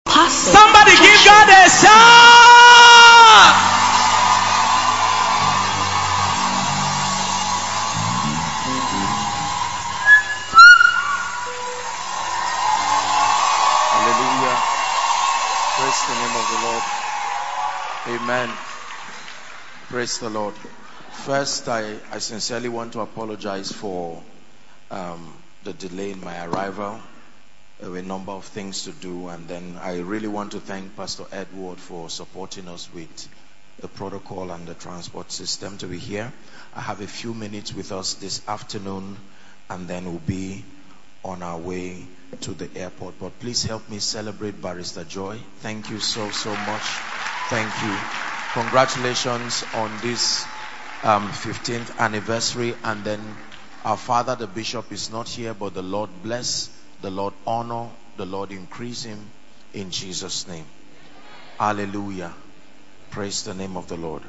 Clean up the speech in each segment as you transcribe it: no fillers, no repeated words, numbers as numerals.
Somebody give God a shout. Hallelujah. Praise the name of the Lord. Amen. Praise the Lord. First, I sincerely want to apologize for the delay in my arrival. There were a number of things to do, and then I really want to thank Pastor Edward for supporting us with the protocol and the transport system to be here. I have a few minutes with us this afternoon, and then we'll be on our way to the airport. But please help me celebrate Barrister Joy. Thank you so much. Thank you. Congratulations on this 15th anniversary. And then our father, the bishop, is not here, but the Lord bless, the Lord honor, the Lord increase him in Jesus' name. Hallelujah. Praise the name of the Lord.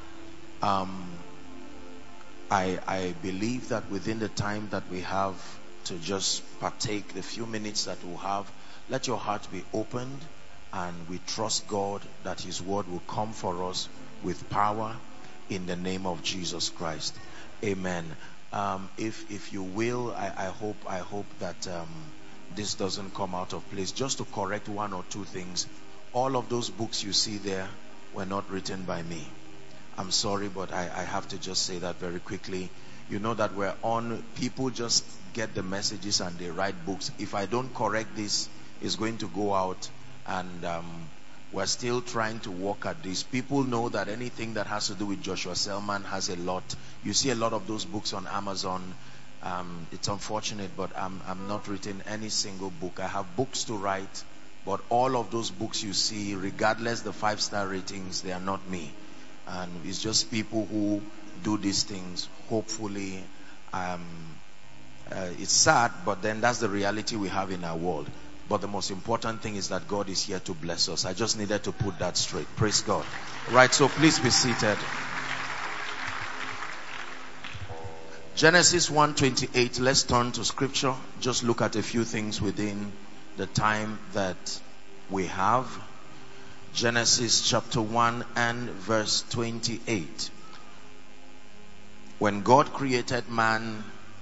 I believe that within the time that we have to just partake, the few minutes that we'll have, let your heart be opened, and we trust God that his word will come for us with power in the name of Jesus Christ. Amen. If you will, I hope that this doesn't come out of place. Just to correct one or two things, all of those books you see there were not written by me. I'm sorry, but I have to just say that very quickly. You know that we're on, people just get the messages and they write books. If I don't correct this, it's going to go out, and we're still trying to work at this. People know that anything that has to do with Joshua Selman has a lot. You see a lot of those books on Amazon. It's unfortunate, but I'm not written any single book. I have books to write, but all of those books you see, regardless the 5-star ratings, they are not me. And it's just people who do these things. Hopefully, it's sad, but then that's the reality we have in our world. But the most important thing is that God is here to bless us. I just needed to put that straight. Praise God. Right, so please be seated. Genesis 1:28. Let's turn to scripture. Just look at a few things within the time that we have. Genesis chapter 1 and verse 28. When God created man,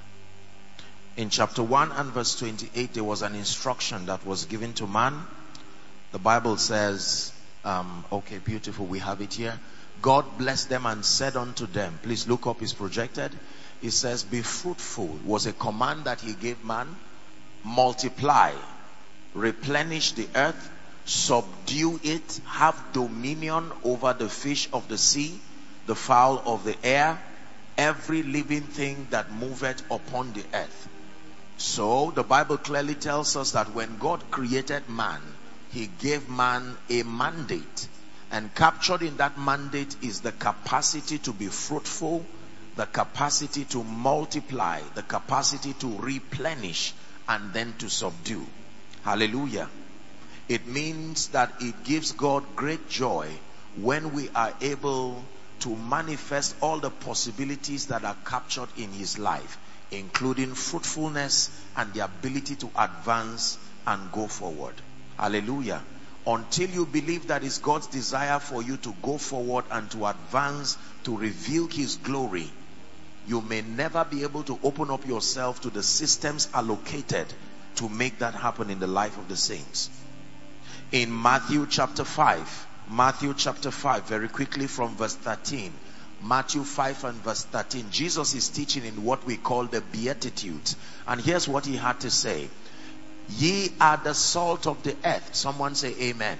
in chapter 1 and verse 28, there was an instruction that was given to man. The Bible says, okay, beautiful, we have it here. God blessed them and said unto them, please look up, it's projected. It says, be fruitful was a command that he gave man. Multiply, replenish the earth, subdue it, have dominion over the fish of the sea, the fowl of the air, every living thing that moveth upon the earth. So the Bible clearly tells us that when God created man, he gave man a mandate, and captured in that mandate is the capacity to be fruitful, the capacity to multiply, the capacity to replenish, and then to subdue. Hallelujah. It means that it gives God great joy when we are able to manifest all the possibilities that are captured in his life, including fruitfulness and the ability to advance and go forward. Hallelujah. Until you believe that is God's desire for you to go forward and to advance, to reveal his glory, you may never be able to open up yourself to the systems allocated to make that happen in the life of the saints. In Matthew chapter 5, very quickly from verse 13. Matthew 5 and verse 13. Jesus is teaching in what we call the Beatitudes. And here's what he had to say. Ye are the salt of the earth. Someone say amen.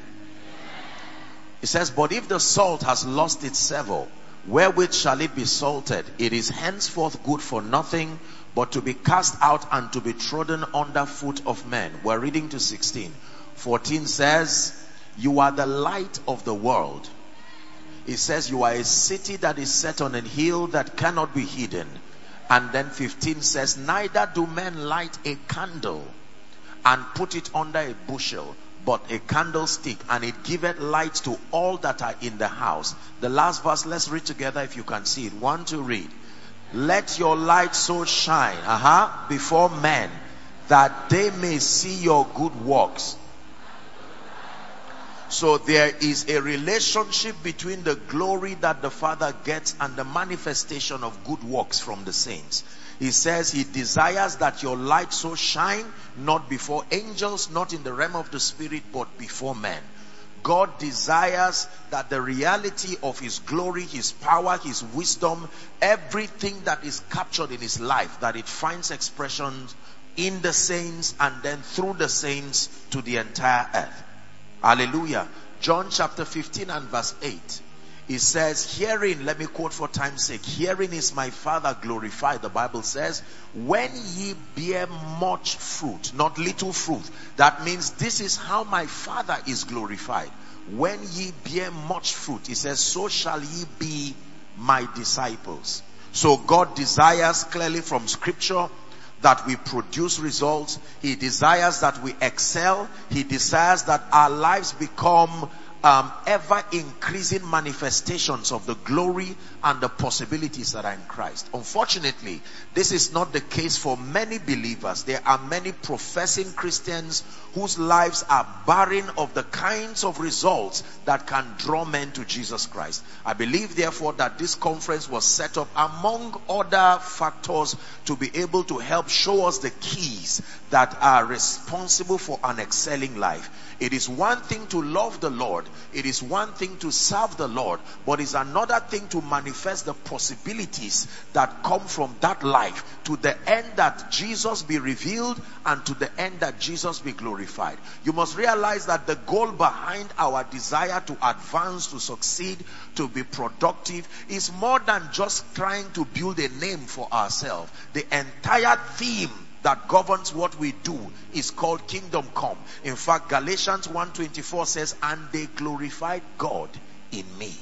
It says, but if the salt has lost its savour, wherewith shall it be salted? It is henceforth good for nothing, but to be cast out and to be trodden under foot of men. We're reading to 16. 14 says, you are the light of the world. It says you are a city that is set on a hill that cannot be hidden. And then 15 says, neither do men light a candle and put it under a bushel, but a candlestick, and it giveth light to all that are in the house. The last verse, let's read together if you can see it. 1, 2, read. Let your light so shine before men, that they may see your good works So there is a relationship between the glory that the Father gets and the manifestation of good works from the saints. He says he desires that your light so shine, not before angels, not in the realm of the spirit, but before men. God desires that the reality of his glory, his power, his wisdom, everything that is captured in his life, that it finds expression in the saints and then through the saints to the entire earth. Hallelujah. John chapter 15 and verse 8. It says, herein, let me quote for time's sake, herein is my Father glorified. The Bible says, when ye bear much fruit, not little fruit. That means this is how my Father is glorified. When ye bear much fruit, it says, so shall ye be my disciples. So God desires clearly from scripture that we produce results. He desires that we excel. He desires that our lives become ever increasing manifestations of the glory and the possibilities that are in Christ. Unfortunately, this is not the case for many believers. There are many professing Christians whose lives are barren of the kinds of results that can draw men to Jesus Christ. I believe therefore that this conference was set up among other factors to be able to help show us the keys that are responsible for an excelling life. It is one thing to love the Lord. It is one thing to serve the Lord. But it's another thing to manifest the possibilities that come from that life to the end that Jesus be revealed and to the end that Jesus be glorified. You must realize that the goal behind our desire to advance, to succeed, to be productive is more than just trying to build a name for ourselves. The entire theme that governs what we do is called kingdom come. In fact, Galatians 1:24 says, and they glorified God in me.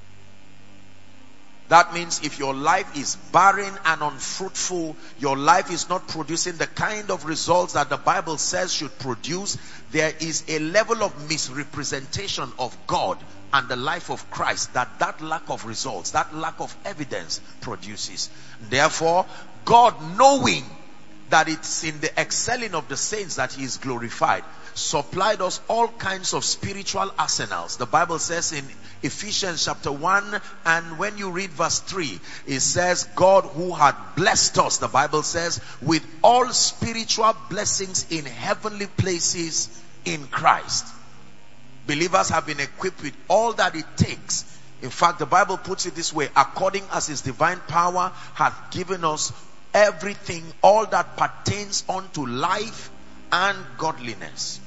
That means if your life is barren and unfruitful, your life is not producing the kind of results that the Bible says should produce, there is a level of misrepresentation of God and the life of Christ that lack of results, that lack of evidence produces. Therefore, God, knowing that it's in the excelling of the saints that he is glorified, supplied us all kinds of spiritual arsenals. The Bible says in Ephesians chapter 1, and when you read verse 3, it says, God who had blessed us, the Bible says, with all spiritual blessings in heavenly places in Christ. Believers have been equipped with all that it takes. In fact, the Bible puts it this way, according as his divine power hath given us everything, all that pertains unto life and godliness.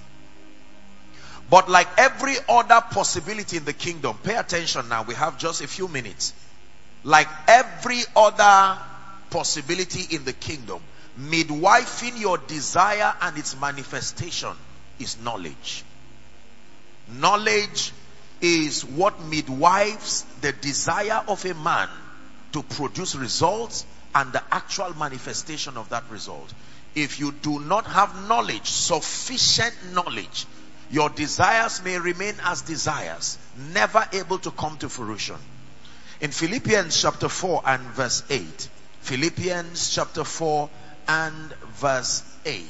But like every other possibility in the kingdom, pay attention now, we have just a few minutes. Like every other possibility in the kingdom, midwifing your desire and its manifestation is knowledge. Knowledge is what midwives the desire of a man to produce results and the actual manifestation of that result. If you do not have knowledge, sufficient knowledge, your desires may remain as desires, never able to come to fruition. In Philippians chapter 4 and verse 8, Philippians chapter 4 and verse 8.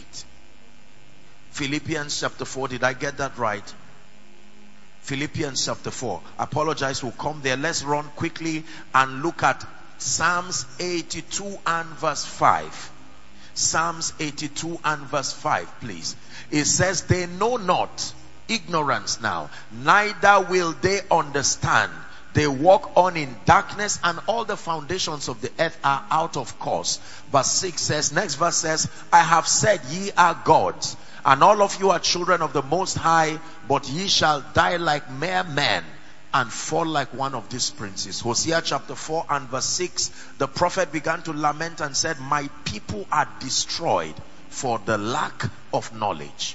Philippians chapter 4, did I get that right? Philippians chapter 4. Apologize, we'll come there. Let's run quickly and look at Psalms 82 and verse 5. Psalms 82 and verse 5, please. It says, they know not, ignorance now, neither will they understand. They walk on in darkness, and all the foundations of the earth are out of course. Verse 6 says, next verse says, I have said ye are gods, and all of you are children of the Most High, but ye shall die like mere men and fall like one of these princes. Hosea chapter 4 and verse 6, the prophet began to lament and said, my people are destroyed for the lack of knowledge.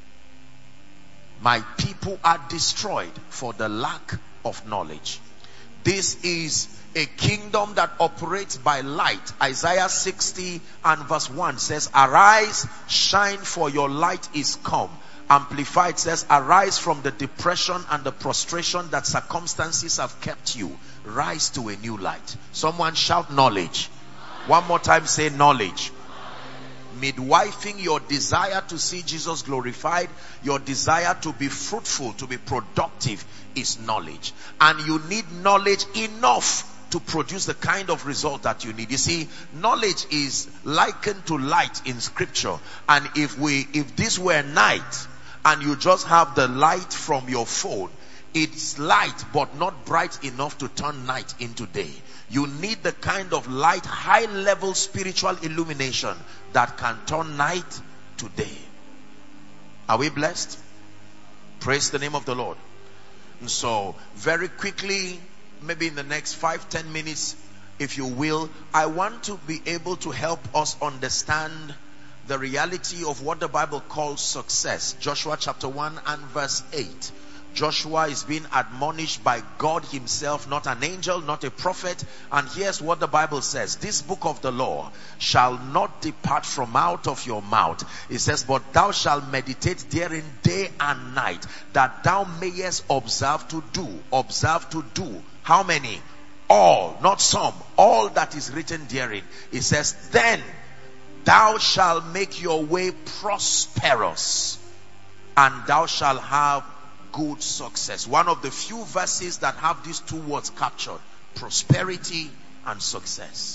My people are destroyed for the lack of knowledge. This is a kingdom that operates by light. Isaiah 60 and verse 1 says, arise, shine, for your light is come. Amplified says, arise from the depression and the prostration that circumstances have kept you. Rise to a new light. Someone shout knowledge. One more time, say knowledge. midwifing your desire to see Jesus glorified, your desire to be fruitful, to be productive, is knowledge. And you need knowledge enough to produce the kind of result that you need. You see, knowledge is likened to light in scripture. And if this were night and you just have the light from your phone, it's light but not bright enough to turn night into day. You need the kind of light, high level spiritual illumination that can turn night to day. Are we blessed? Praise the name of the Lord. And so very quickly, maybe in the next 5-10 minutes, if you will, I want to be able to help us understand the reality of what the Bible calls success. Joshua chapter 1 and verse 8. Joshua is being admonished by God himself, not an angel, not a prophet. And here's what the Bible says: this book of the law shall not depart from out of your mouth. It says, but thou shalt meditate therein day and night, that thou mayest observe to do. How many? All, not some. All that is written therein. It says, then thou shalt make your way prosperous, and thou shalt have good success. One of the few verses that have these two words captured: prosperity and success.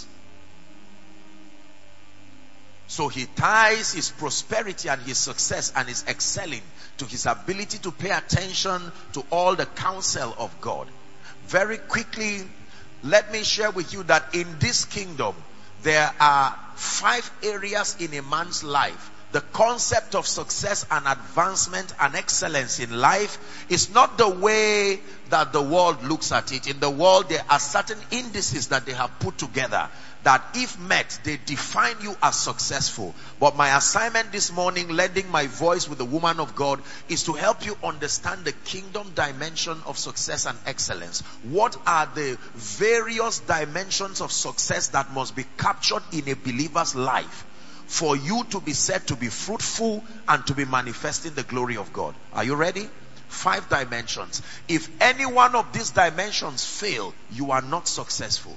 So he ties his prosperity and his success and his excelling to his ability to pay attention to all the counsel of God. Very quickly, let me share with you that in this kingdom, there are 5 areas in a man's life. The concept of success and advancement and excellence in life is not the way that the world looks at it. In the world, there are certain indices that they have put together that if met, they define you as successful. But my assignment this morning, lending my voice with the woman of God, is to help you understand the kingdom dimension of success and excellence. What are the various dimensions of success that must be captured in a believer's life for you to be said to be fruitful and to be manifesting the glory of God? Are you ready? 5 dimensions. If any one of these dimensions fail, you are not successful.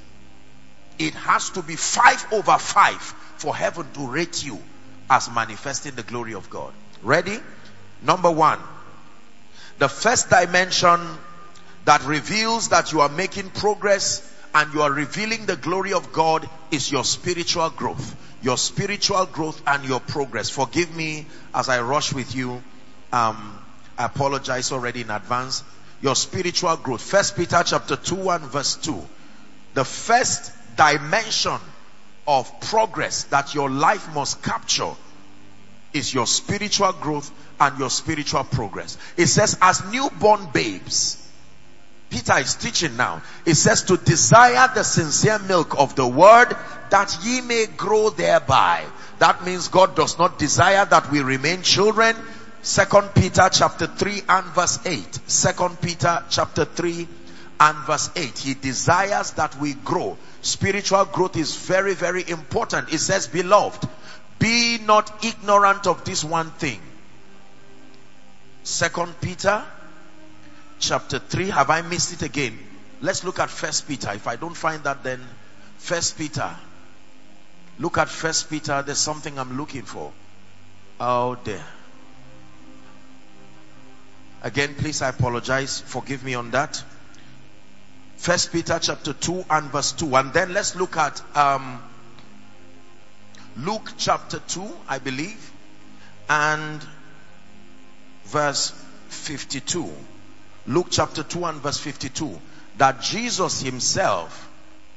It has to be 5 over 5 for heaven to rate you as manifesting the glory of God. Ready? Number 1. The first dimension that reveals that you are making progress and you are revealing the glory of God is your spiritual growth. Your spiritual growth and your progress. Forgive me as I rush with you. I apologize already in advance. Your spiritual growth. 1 Peter chapter 2 and verse 2. The first dimension of progress that your life must capture is your spiritual growth and your spiritual progress. It says, as newborn babes, Peter is teaching now. It says to desire the sincere milk of the word, that ye may grow thereby. That means God does not desire that we remain children. 2 Peter chapter 3 and verse 8. 2 Peter chapter 3 and verse 8. He desires that we grow. Spiritual growth is very, very important. It says, beloved, be not ignorant of this one thing. 2 Peter chapter 3. Have I missed it again? Let's look at 1 Peter. If I don't find that, then 1 Peter. Look at 1 Peter. There's something I'm looking for. Oh, there. Again, please, I apologize. Forgive me on that. 1 Peter chapter 2 and verse 2. And then let's look at Luke chapter 2, I believe, and verse 52. Luke chapter 2 and verse 52. That Jesus himself,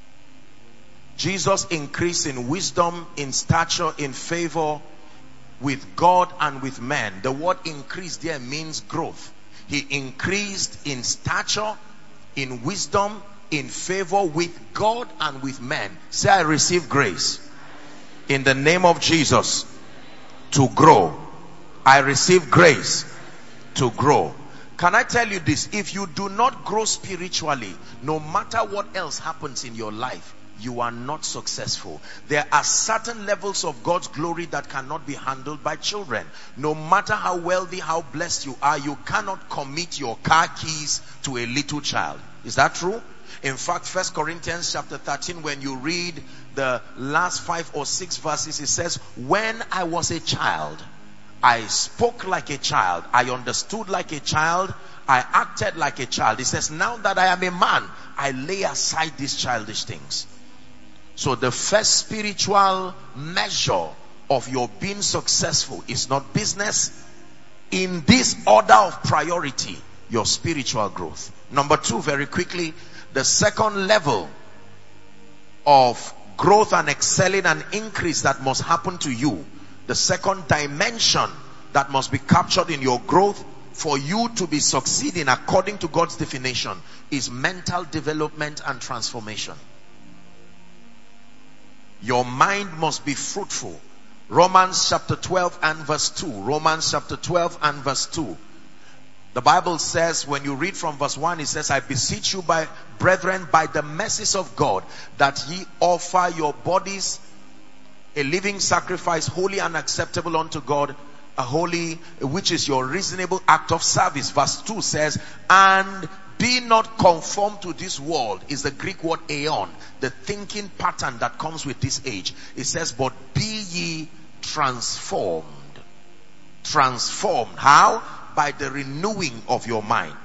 Jesus increased in wisdom, in stature, in favor with God and with men. The word increase there means growth. He increased in stature, in wisdom, in favor with God and with men. Say, I receive grace in the name of Jesus to grow. I receive grace to grow. Can I tell you this? If you do not grow spiritually, no matter what else happens in your life, you are not successful. There are certain levels of God's glory that cannot be handled by children. No matter how wealthy, how blessed you are, you cannot commit your car keys to a little child. Is that true? In fact, 1 Corinthians chapter 13, when you read the last 5 or 6 verses, it says, when I was a child, I spoke like a child, I understood like a child, I acted like a child. It says, now that I am a man, I lay aside these childish things. So the first spiritual measure of your being successful is not business. In this order of priority, your spiritual growth. Number 2, very quickly, the second level of growth and excelling and increase that must happen to you, the second dimension that must be captured in your growth for you to be succeeding according to God's definition, is mental development and transformation. Your mind must be fruitful. Romans chapter 12 and verse 2. Romans chapter 12 and verse 2. The Bible says, when you read from verse 1, it says, I beseech you, brethren, by the mercies of God, that ye offer your bodies a living sacrifice, holy and acceptable unto God, a holy, which is your reasonable act of service. Verse 2 says, and be not conformed to this world, is the Greek word aeon, the thinking pattern that comes with this age. It says, but be ye transformed. Transformed. How? By the renewing of your mind.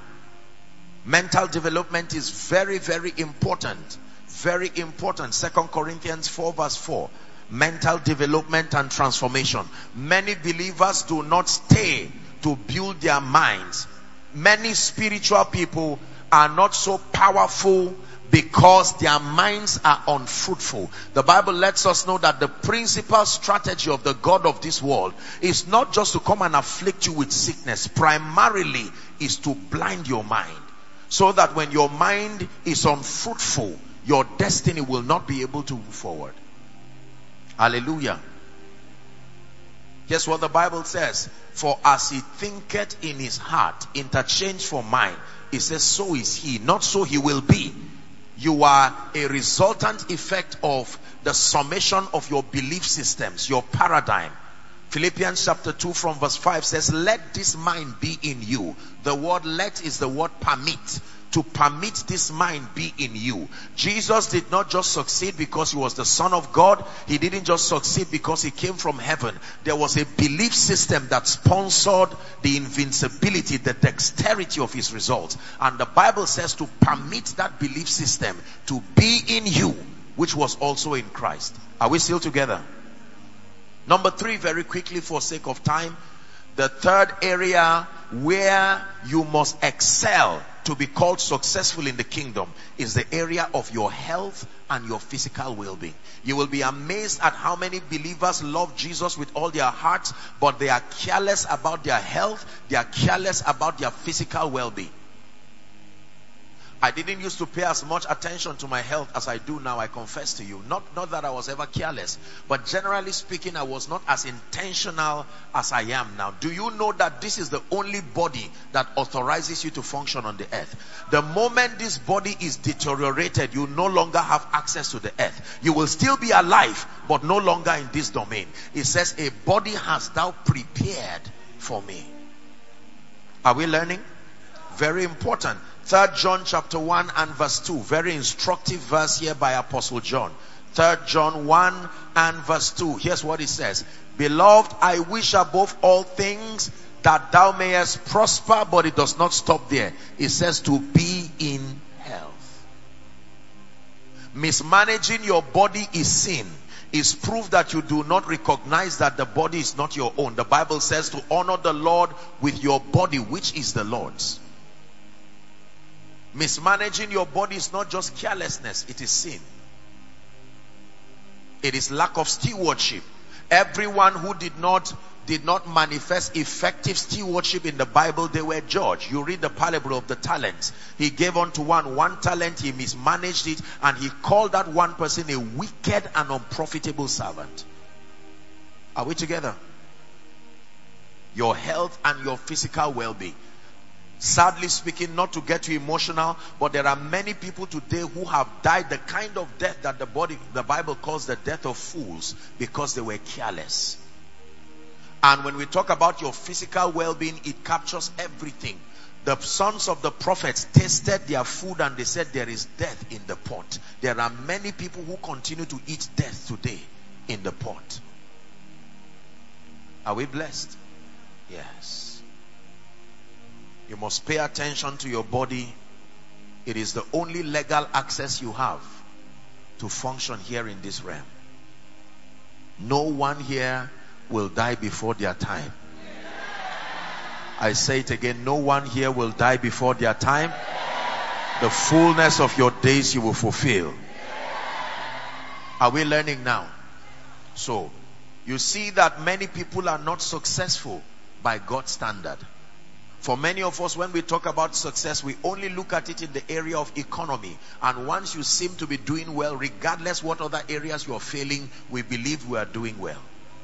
Mental development is very, very important. Very important. 2 Corinthians 4 verse 4. Mental development and transformation. Many believers do not stay to build their minds. Many spiritual people are not so powerful because their minds are unfruitful. The Bible lets us know that the principal strategy of the God of this world is not just to come and afflict you with sickness. Primarily is to blind your mind, so that when your mind is unfruitful, your destiny will not be able to move forward. Hallelujah. Guess what the Bible says? For as he thinketh in his heart, interchange for mind, it says, so is he, not so he will be. You are a resultant effect of the summation of your belief systems, your paradigm. Philippians chapter 2 from verse 5 says, let this mind be in you. The word let is the word permit. To permit this mind be in you. Jesus did not just succeed because he was the Son of God. He didn't just succeed because he came from heaven. There was a belief system that sponsored the invincibility, the dexterity of his results. And the Bible says to permit that belief system to be in you, which was also in Christ. Are we still together? Number 3, very quickly for sake of time. The third area where you must excel to be called successful in the kingdom is the area of your health and your physical well-being. You will be amazed at how many believers love Jesus with all their hearts, but they are careless about their health. They are careless about their physical well-being. I didn't used to pay as much attention to my health as I do now, I confess to you. Not that I was ever careless, but generally speaking, I was not as intentional as I am now. Do you know that this is the only body that authorizes you to function on the earth? The moment this body is deteriorated, you no longer have access to the earth. You will still be alive, but no longer in this domain. It says, a body hast thou prepared for me. Are we learning? Very important. 3 John chapter 1 and verse 2. Very instructive verse here by Apostle John. 3 John 1 and verse 2. Here's what it says. Beloved, I wish above all things that thou mayest prosper, but it does not stop there. It says to be in health. Mismanaging your body is sin. Is proof that you do not recognize that the body is not your own. The Bible says to honor the Lord with your body, which is the Lord's. Mismanaging your body is not just carelessness, it is sin. It is lack of stewardship. Everyone who did not manifest effective stewardship in the Bible, they were judged. You read the parable of the talents. He gave unto one talent, he mismanaged it, and he called that one person a wicked and unprofitable servant. Are we together? Your health and your physical well-being. Sadly speaking, not to get you emotional, but there are many people today who have died the kind of death that the Bible calls the death of fools, because they were careless. And when we talk about your physical well-being, it captures everything. The sons of the prophets tasted their food and they said there is death in the pot. There are many people who continue to eat death today in the pot. Are we blessed? Yes. You must pay attention to your body. It is the only legal access you have to function here in this realm. No one here will die before their time. I say it again, no one here will die before their time. The fullness of your days you will fulfill. Are we learning now? So, you see that many people are not successful by God's standard. For many of us, when we talk about success, we only look at it in the area of economy. And once you seem to be doing well, regardless what other areas you are failing, we believe we are doing well.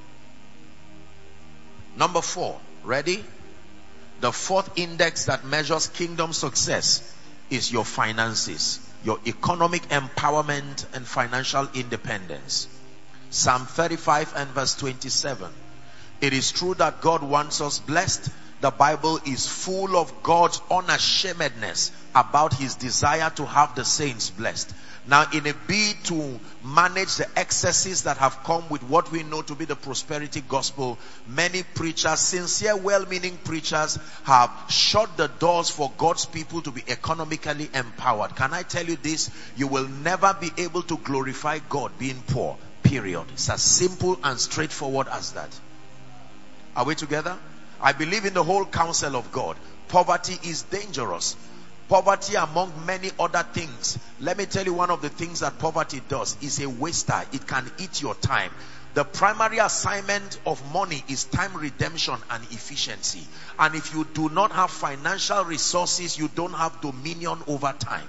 Number 4, ready? The fourth index that measures kingdom success is your finances, your economic empowerment and financial independence. Psalm 35 and verse 27. It is true that God wants us blessed. The Bible is full of God's unashamedness about his desire to have the saints blessed. Now, in a bid to manage the excesses that have come with what we know to be the prosperity gospel, many preachers, sincere, well-meaning preachers, have shut the doors for God's people to be economically empowered. Can I tell you this? You will never be able to glorify God being poor. Period. It's as simple and straightforward as that. Are we together? I believe in the whole counsel of God. Poverty is dangerous. Poverty, among many other things. Let me tell you, one of the things that poverty does is a waster. It can eat your time. The primary assignment of money is time redemption and efficiency. And if you do not have financial resources, you don't have dominion over time.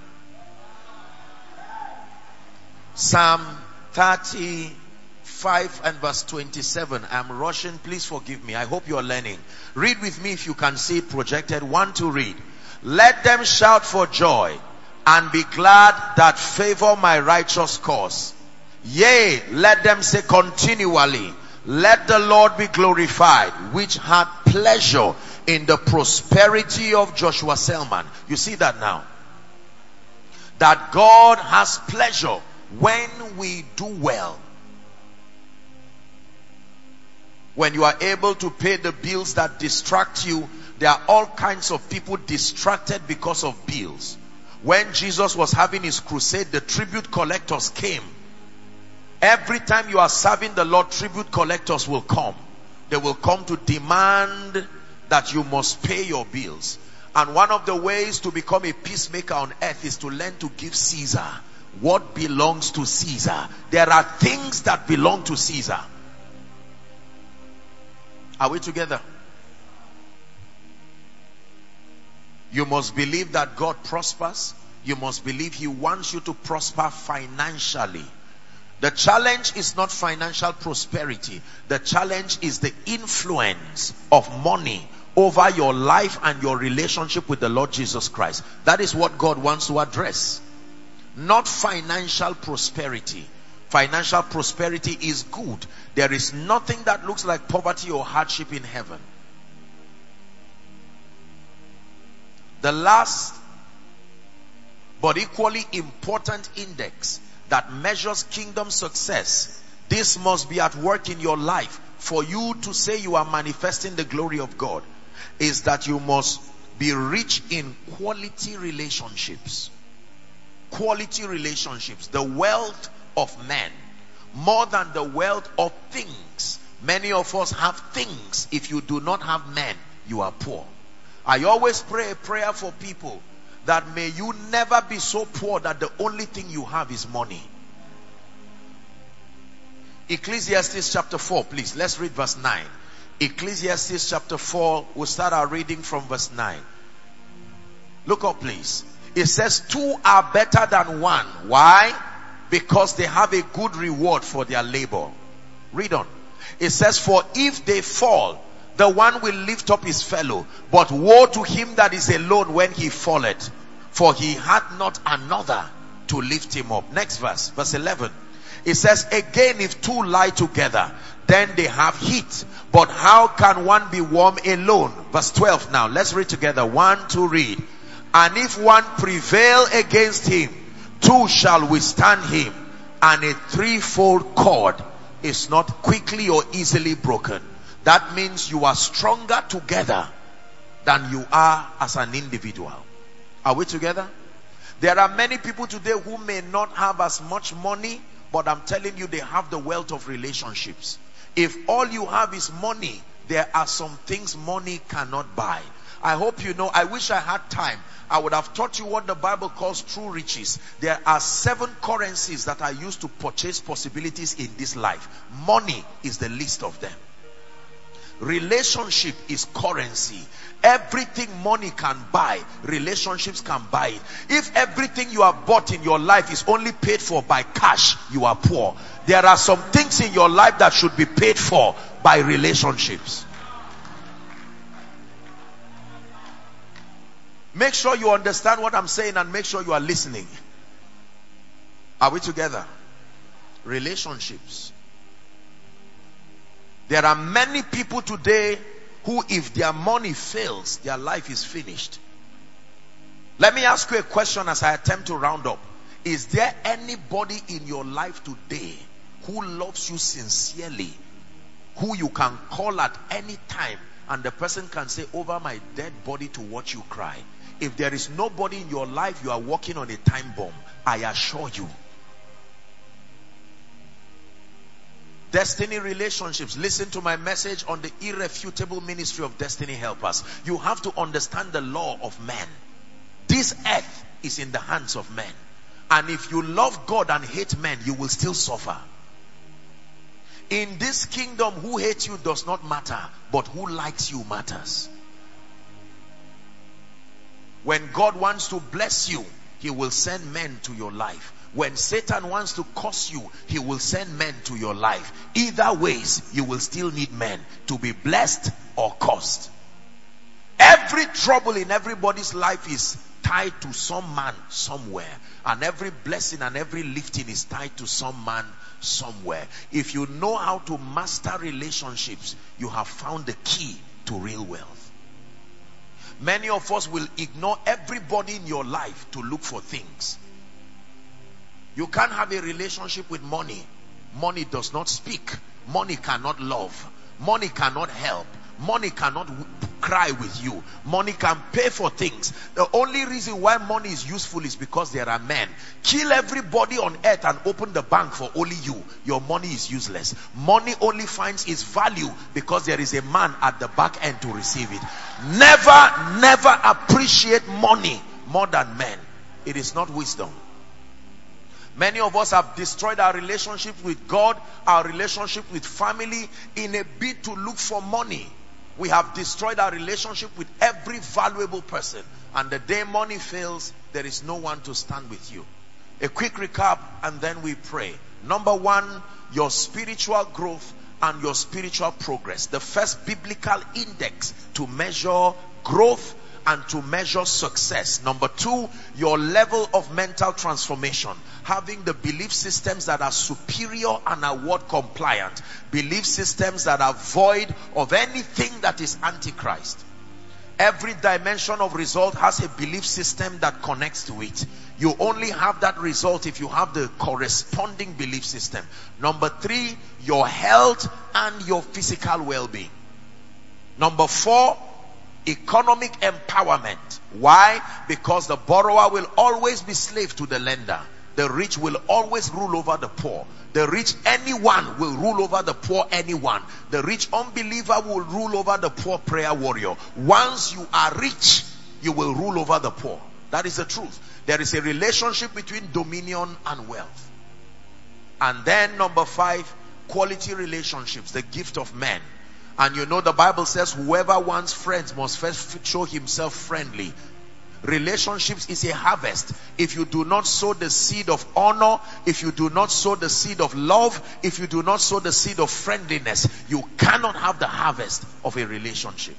Psalm 35 and verse 27. I'm rushing. Please forgive me. I hope you are learning. Read with me if you can see it projected. 1 to read. Let them shout for joy and be glad that favor my righteous cause. Yea, let them say continually, let the Lord be glorified, which had pleasure in the prosperity of Joshua Selman. You see that now? That God has pleasure when we do well. When you are able to pay the bills that distract you, there are all kinds of people distracted because of bills. When Jesus was having his crusade, the tribute collectors came. Every time you are serving the Lord, tribute collectors will come. They will come to demand that you must pay your bills. And one of the ways to become a peacemaker on earth is to learn to give Caesar what belongs to Caesar. There are things that belong to Caesar. Are we together? You must believe that God prospers. You must believe he wants you to prosper financially. The challenge is not financial prosperity. The challenge is the influence of money over your life and your relationship with the Lord Jesus Christ. That is what God wants to address. Not financial prosperity. Financial prosperity is good. There is nothing that looks like poverty or hardship in heaven. The last but equally important index that measures kingdom success, this must be at work in your life for you to say you are manifesting the glory of God, is that you must be rich in quality relationships. Quality relationships. The wealth of men more than the wealth of things. Many of us have things. If you do not have men, you are poor. I always pray a prayer for people that may you never be so poor that the only thing you have is money. Ecclesiastes chapter 4, please. Let's read verse 9. Ecclesiastes chapter 4, we'll start our reading from verse 9. Look up, please. It says, 2 are better than 1. Why? Because they have a good reward for their labor. Read on. It says, for if they fall, the one will lift up his fellow. But woe to him that is alone when he falleth, for he had not another to lift him up. Next verse, verse 11. It says, again, if 2 lie together, then they have heat. But how can one be warm alone? Verse 12 now. Let's read together. 1, 2, read. And if one prevail against him, 2 shall withstand him. And a threefold cord is not quickly or easily broken. That means you are stronger together than you are as an individual. Are we together? There are many people today who may not have as much money, but I'm telling you, they have the wealth of relationships. If all you have is money, there are some things money cannot buy. I hope you know. I wish I had time. I would have taught you what the Bible calls true riches. There are 7 currencies that are used to purchase possibilities in this life. Money is the least of them. Relationship is currency. Everything money can buy, relationships can buy it. If everything you have bought in your life is only paid for by cash, you are poor. There are some things in your life that should be paid for by relationships. Make sure you understand what I'm saying and make sure you are listening. Are we together? Relationships. There are many people today who, if their money fails, their life is finished. Let me ask you a question as I attempt to round up. Is there anybody in your life today who loves you sincerely, who you can call at any time and the person can say, over my dead body to watch you cry? If there is nobody in your life, you are walking on a time bomb. I assure you. Destiny relationships. Listen to my message on the irrefutable ministry of destiny helpers. You have to understand the law of man. This earth is in the hands of men. And if you love God and hate men, you will still suffer. In this kingdom, who hates you does not matter, but who likes you matters. When God wants to bless you, he will send men to your life. When Satan wants to curse you, he will send men to your life. Either ways, you will still need men to be blessed or cursed. Every trouble in everybody's life is tied to some man somewhere. And every blessing and every lifting is tied to some man somewhere. If you know how to master relationships, you have found the key to real wealth. Many of us will ignore everybody in your life to look for things. You can't have a relationship with money. Money does not speak. Money cannot love. Money cannot help. Money cannot cry with you. Money can pay for things. The only reason why money is useful is because there are men. Kill everybody on earth and open the bank for only you. Your money is useless. Money only finds its value because there is a man at the back end to receive it. Never appreciate money more than men. It is not wisdom. Many of us have destroyed our relationship with God, our relationship with family, in a bid to look for money. We have destroyed our relationship with every valuable person. And the day money fails, there is no one to stand with you. A quick recap and then we pray. Number 1, your spiritual growth and your spiritual progress. The first biblical index to measure growth and to measure success. Number 2, your level of mental transformation. Having the belief systems that are superior and are word compliant. Belief systems that are void of anything that is antichrist. Every dimension of result has a belief system that connects to it. You only have that result if you have the corresponding belief system. Number 3, your health and your physical well-being. Number 4, economic empowerment. Why? Because the borrower will always be slave to the lender. The rich will always rule over the poor. The rich anyone will rule over the poor anyone. The rich unbeliever will rule over the poor prayer warrior. Once you are rich, you will rule over the poor. That is the truth. There is a relationship between dominion and wealth. And then number 5, quality relationships, the gift of men. And you know the Bible says whoever wants friends must first show himself friendly. Relationships is a harvest. If you do not sow the seed of honor, if you do not sow the seed of love, if you do not sow the seed of friendliness, you cannot have the harvest of a relationship.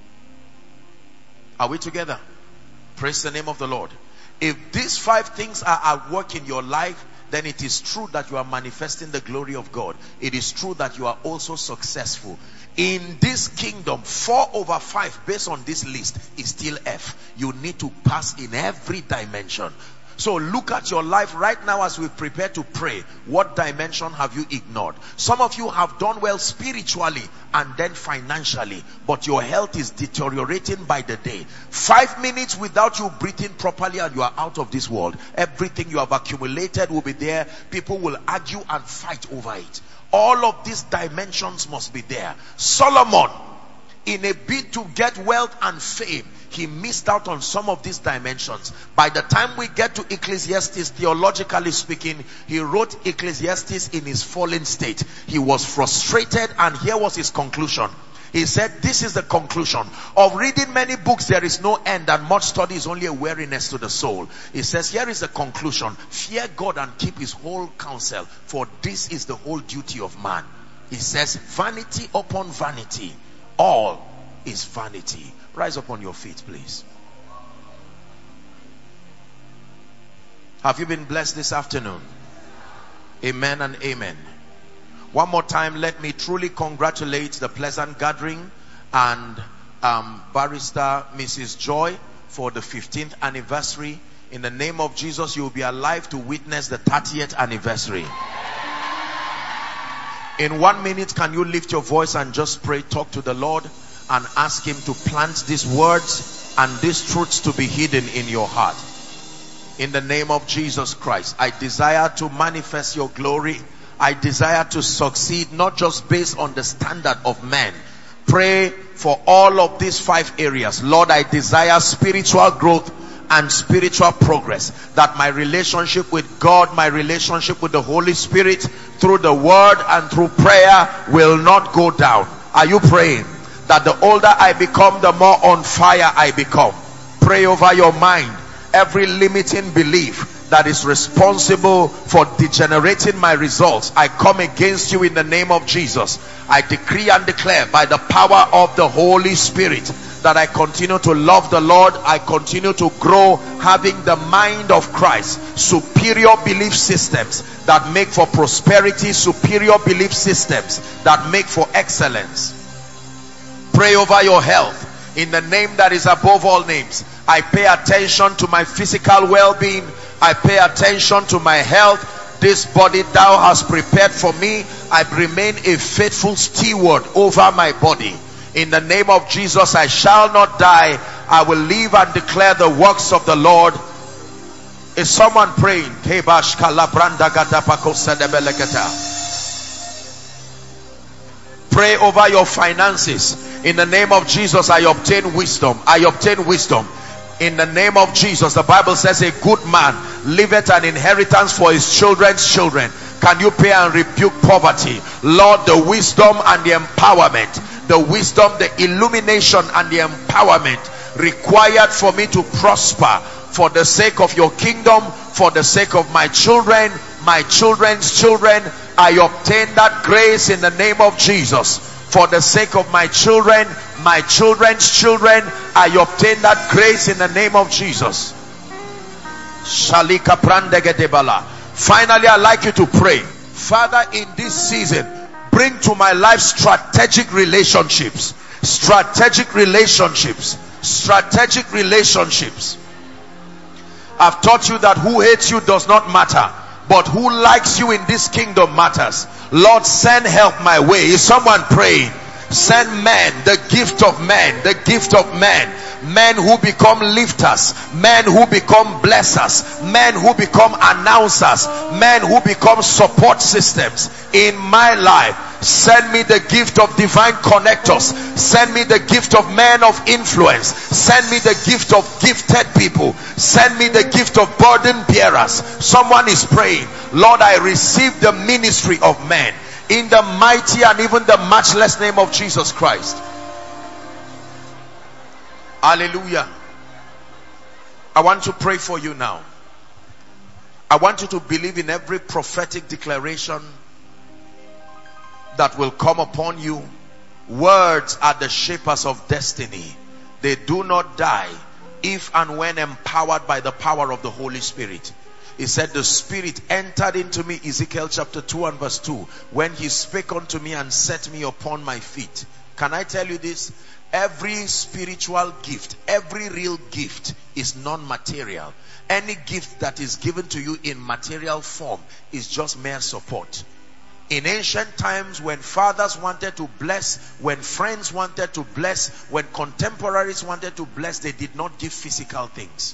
Are we together? Praise the name of the Lord. If these 5 things are at work in your life, then it is true that you are manifesting the glory of God. It is true that you are also successful. In this kingdom, 4 over 5 based on this list is still F. You need to pass in every dimension. So look at your life right now as we prepare to pray. What dimension have you ignored? Some of you have done well spiritually and then financially, but your health is deteriorating by the day. 5 minutes without you breathing properly and you are out of this world. Everything you have accumulated will be there. People will argue and fight over it. All of these dimensions must be there. Solomon, in a bid to get wealth and fame, he missed out on some of these dimensions. By the time we get to Ecclesiastes, theologically speaking, he wrote Ecclesiastes in his fallen state. He was frustrated, and here was his conclusion. He said, this is the conclusion. Of reading many books, there is no end, and much study is only a weariness to the soul. He says, here is the conclusion. Fear God and keep his whole counsel, for this is the whole duty of man. He says, vanity upon vanity. All is vanity. Rise up on your feet, please. Have you been blessed this afternoon? Amen and amen. One more time, let me truly congratulate the Pleasant Gathering and Barrister Mrs. Joy for the 15th anniversary. In the name of Jesus, you will be alive to witness the 30th anniversary. In 1 minute, can you lift your voice and just pray, talk to the Lord, and ask him to plant these words and these truths to be hidden in your heart. In the name of Jesus Christ, I desire to manifest your glory. I desire to succeed, not just based on the standard of men. Pray for all of these 5 areas. Lord, I desire spiritual growth and spiritual progress, that my relationship with God, my relationship with the Holy Spirit through the word and through prayer will not go down. Are you praying that the older I become, the more on fire I become? Pray over your mind. Every limiting belief that is responsible for degenerating my results, I come against you in the name of Jesus. I decree and declare by the power of the Holy Spirit that I continue to love the Lord. I continue to grow, having the mind of Christ. Superior belief systems that make for prosperity, superior belief systems that make for excellence. Pray over your health in the name that is above all names. I pay attention to my physical well-being. I pay attention to my health. This body thou hast prepared for me. I remain a faithful steward over my body. In the name of Jesus, I shall not die. I will live and declare the works of the Lord. Is someone praying? Pray over your finances. In the name of Jesus, I obtain wisdom. I obtain wisdom. In the name of Jesus, the Bible says a good man leaveth an inheritance for his children's children. Can you pray and rebuke poverty? Lord, the wisdom and the empowerment, the wisdom, the illumination and the empowerment required for me to prosper for the sake of your kingdom, for the sake of my children, my children's children. I obtain that grace in the name of Jesus. For the sake of my children, my children's children, I obtain that grace in the name of Jesus. Finally, I'd like you to pray. Father, in this season, bring to my life strategic relationships. Strategic relationships. Strategic relationships. I've taught you that who hates you does not matter, but who likes you in this kingdom matters. Lord, send help my way. Is someone praying? Send men, the gift of men, the gift of men. Men who become lifters, men who become blessers, men who become announcers, men who become support systems in my life. Send me the gift of divine connectors. Send me the gift of men of influence. Send me the gift of gifted people. Send me the gift of burden bearers. Someone is praying, Lord, I receive the ministry of men in the mighty and even the matchless name of Jesus Christ. Hallelujah. I want to pray for you now. I want you to believe in every prophetic declaration that will come upon you. Words are the shapers of destiny. They do not die if and when empowered by the power of the Holy Spirit. He said, the Spirit entered into me, Ezekiel chapter 2 and verse 2, when he spake unto me and set me upon my feet. Can I tell you this? Every spiritual gift, every real gift is non-material. Any gift that is given to you in material form is just mere support. In ancient times, when fathers wanted to bless, when friends wanted to bless, when contemporaries wanted to bless, they did not give physical things.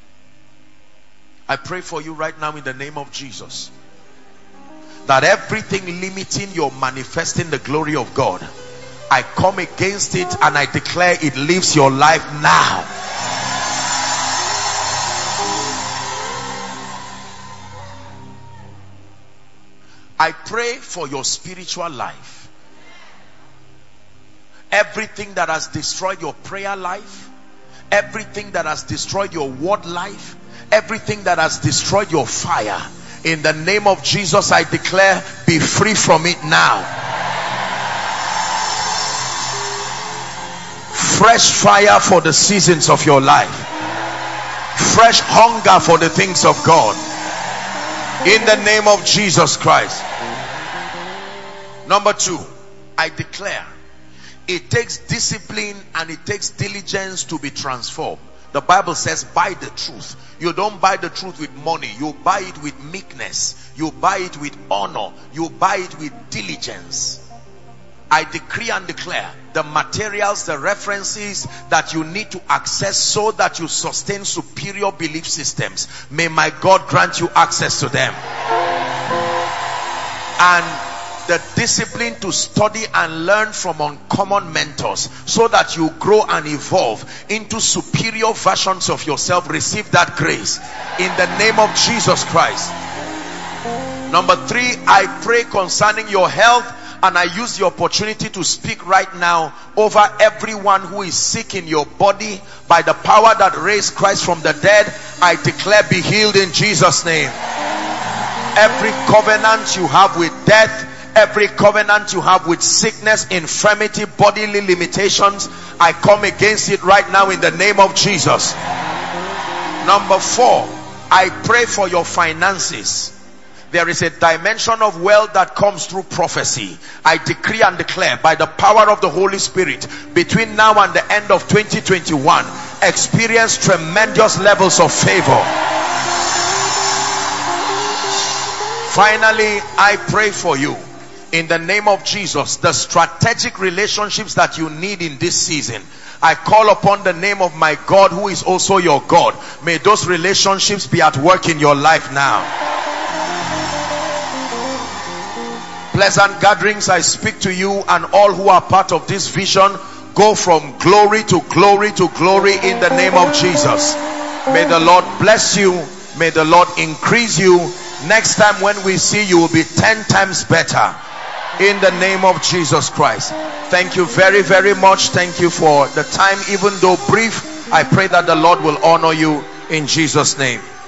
I pray for you right now in the name of Jesus, that everything limiting your manifesting the glory of God, I come against it and I declare it leaves your life now. I pray for your spiritual life. Everything that has destroyed your prayer life, everything that has destroyed your word life, everything that has destroyed your fire, in the name of Jesus, I declare, be free from it now. Fresh fire for the seasons of your life. Fresh hunger for the things of God. In the name of Jesus Christ. Number 2, I declare, it takes discipline and it takes diligence to be transformed. The Bible says, buy the truth. You don't buy the truth with money. You buy it with meekness. You buy it with honor. You buy it with diligence. I decree and declare, the materials, the references that you need to access so that you sustain superior belief systems, may my God grant you access to them. And the discipline to study and learn from uncommon mentors so that you grow and evolve into superior versions of yourself. Receive that grace in the name of Jesus Christ. Number 3, I pray concerning your health, and I use the opportunity to speak right now over everyone who is sick in your body. By the power that raised Christ from the dead, I declare, be healed in Jesus' name. Every covenant you have with death, every covenant you have with sickness, infirmity, bodily limitations, I come against it right now in the name of Jesus. Number 4, I pray for your finances. There is a dimension of wealth that comes through prophecy. I decree and declare, by the power of the Holy Spirit, between now and the end of 2021, experience tremendous levels of favor. Finally, I pray for you, in the name of Jesus, the strategic relationships that you need in this season. I call upon the name of my God, who is also your God. May those relationships be at work in your life now. Pleasant gatherings, I speak to you and all who are part of this vision. Go from glory to glory to glory in the name of Jesus. May the Lord bless you. May the Lord increase you. Next time when we see you, will be 10 times better. In the name of Jesus Christ. Thank you very, very much. Thank you for the time, even though brief. I pray that the Lord will honor you in Jesus' name.